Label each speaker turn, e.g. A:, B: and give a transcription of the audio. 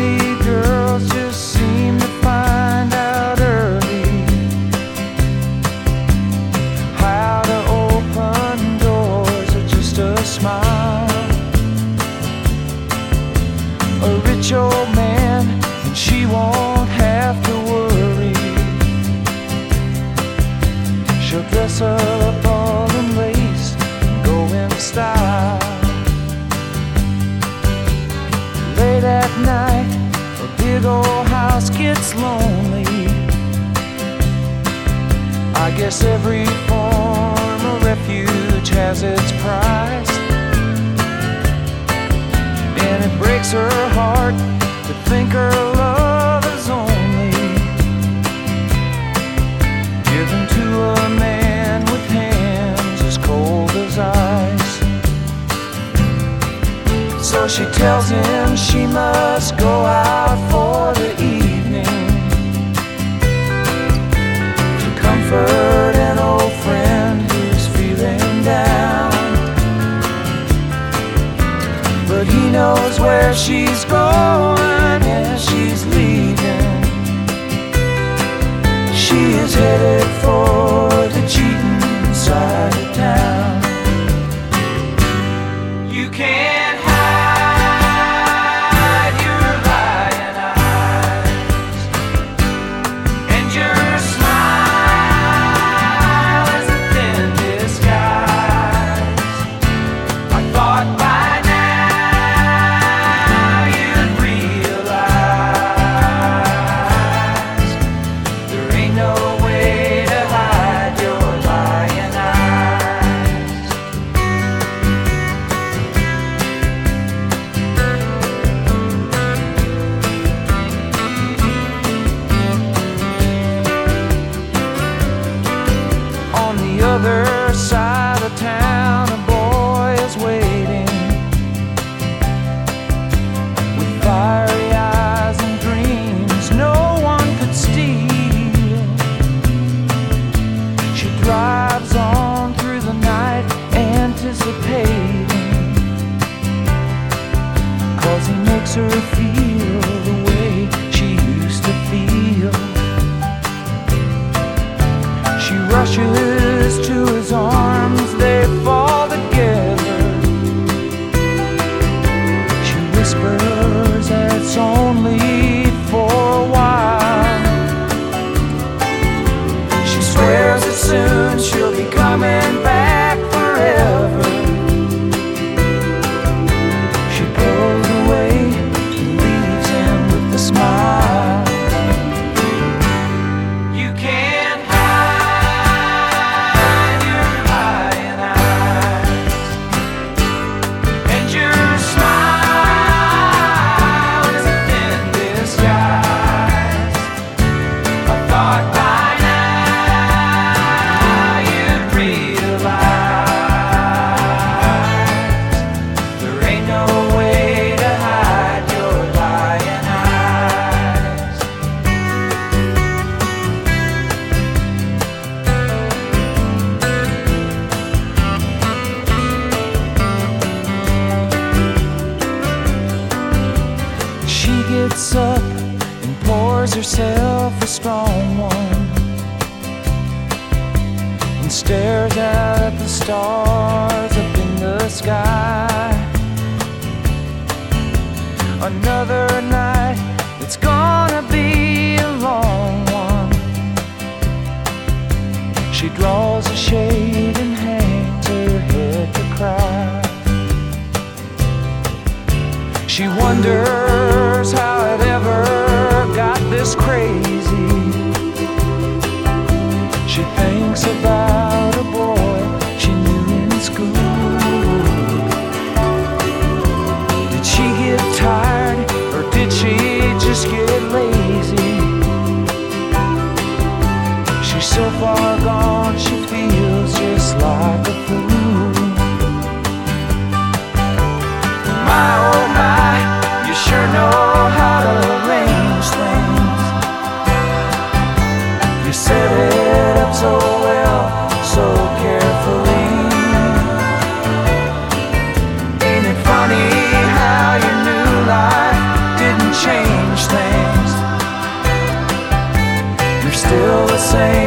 A: city girls just seem to find out early how to open doors with just a smile. A rich old man, and she won't have to worry. She'll dress up all in lace and go in style. Late at night, a big old house gets lonely. I guess every form of refuge has its price, and it breaks her heart to think her love is only given to a man with hands as cold as ice. So she tells him she must go out for the evening to comfort an old friend who's feeling down. But he knows where she's going and she's leaving. She is headed for the cheating side of town. You can't hide your lying eyes, and your smile is a thin disguise. I thought by now you'd realize there ain't no way to hide your lying eyes. On the other side of town, a boy is waiting with fiery eyes and dreams no one could steal. She drives on through the night, anticipating, 'cause he makes her feel the way she used to feel. She rushes to his arms, they fall together. She whispers that it's only for a while. She swears that soon she'll be coming back forever. She pulls away and leaves him with a smile. You can't hide your lying eyes, and your smile is a thin disguise. I thought by now you'd realize there ain't no way to hide your lying eyes. She gets up and pours herself a strong one and stares out at the stars up in the sky. Another night, it's gonna be a long one. She draws a shade and hangs her head to cry. She wonders how it ever got this crazy. She thinks about a boy she knew in school. Did she get tired, or did she just get lazy? She's so far gone, she feels just like a fool. My oh my, you sure know say